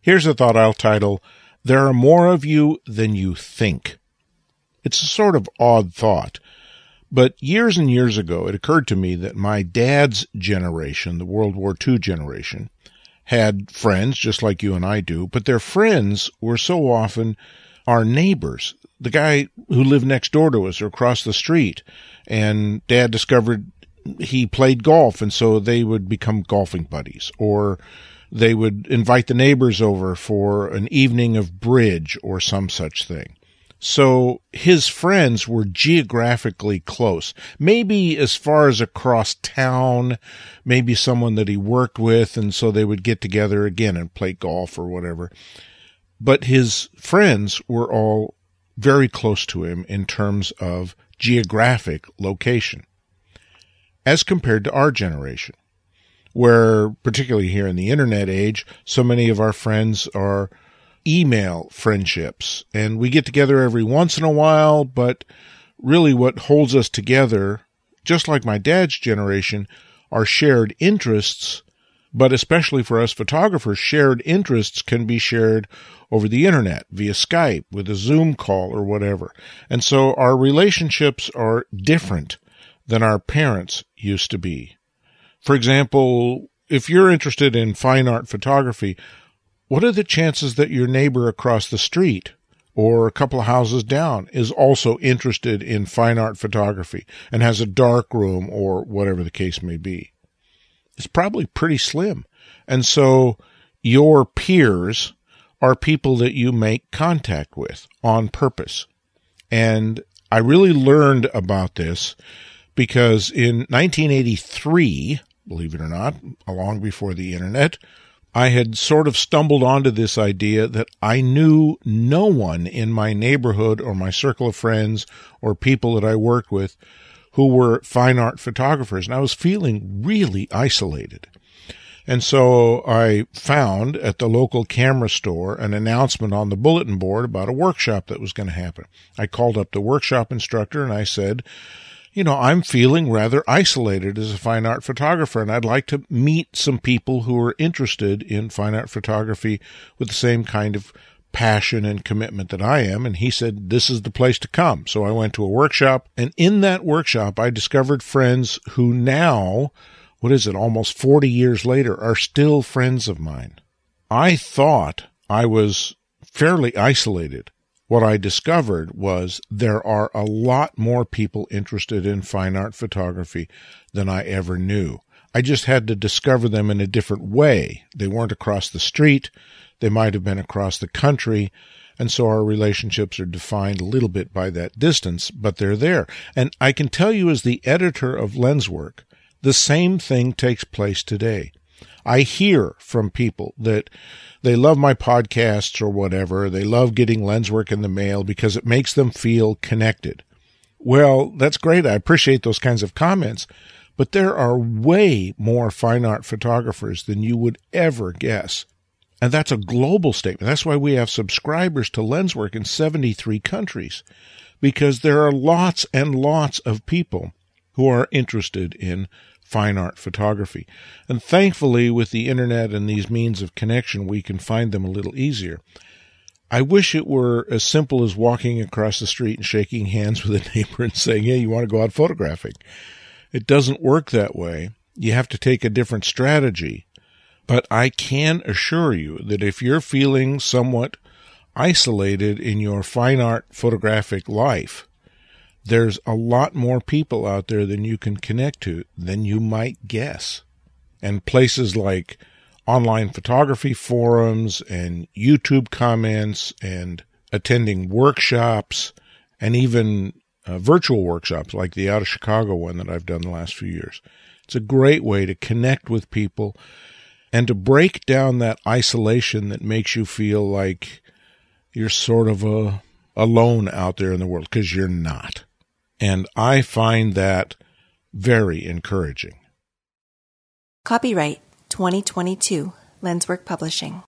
Here's a thought I'll title, There Are More of You Than You Think. It's a sort of odd thought, but years and years ago, it occurred to me that my dad's generation, the World War II generation, had friends just like you and I do, but their friends were so often our neighbors. The guy who lived next door to us or across the street, and Dad discovered he played golf, and so they would become golfing buddies, or they would invite the neighbors over for an evening of bridge or some such thing. So his friends were geographically close, maybe as far as across town, maybe someone that he worked with, and so they would get together again and play golf or whatever. But his friends were all very close to him in terms of geographic location, as compared to our generation, where, particularly here in the internet age, so many of our friends are email friendships, and we get together every once in a while, but really what holds us together, just like my dad's generation, are shared interests, but especially for us photographers, shared interests can be shared over the internet, via Skype, with a Zoom call or whatever. And so our relationships are different than our parents used to be. For example, if you're interested in fine art photography, what are the chances that your neighbor across the street or a couple of houses down is also interested in fine art photography and has a dark room or whatever the case may be? It's probably pretty slim. And so your peers are people that you make contact with on purpose. And I really learned about this because in 1983, believe it or not, long before the internet, I had sort of stumbled onto this idea that I knew no one in my neighborhood or my circle of friends or people that I worked with who were fine art photographers, and I was feeling really isolated. And so I found at the local camera store an announcement on the bulletin board about a workshop that was going to happen. I called up the workshop instructor and I said, I'm feeling rather isolated as a fine art photographer, and I'd like to meet some people who are interested in fine art photography with the same kind of passion and commitment that I am. And he said, this is the place to come. So I went to a workshop, and in that workshop, I discovered friends who now, almost 40 years later, are still friends of mine. I thought I was fairly isolated. What I discovered was there are a lot more people interested in fine art photography than I ever knew. I just had to discover them in a different way. They weren't across the street. They might have been across the country. And so our relationships are defined a little bit by that distance, but they're there. And I can tell you as the editor of Lenswork, the same thing takes place today. I hear from people that they love my podcasts or whatever. They love getting Lenswork in the mail because it makes them feel connected. Well, that's great. I appreciate those kinds of comments. But there are way more fine art photographers than you would ever guess. And that's a global statement. That's why we have subscribers to Lenswork in 73 countries, because there are lots and lots of people who are interested in fine art photography. And thankfully, with the internet and these means of connection, we can find them a little easier. I wish it were as simple as walking across the street and shaking hands with a neighbor and saying, hey, you want to go out photographing? It doesn't work that way. You have to take a different strategy. But I can assure you that if you're feeling somewhat isolated in your fine art photographic life, there's a lot more people out there than you can connect to than you might guess. And places like online photography forums and YouTube comments and attending workshops and even virtual workshops like the Out of Chicago one that I've done the last few years. It's a great way to connect with people and to break down that isolation that makes you feel like you're sort of alone out there in the world, because you're not. And I find that very encouraging. Copyright 2022, Lenswork Publishing.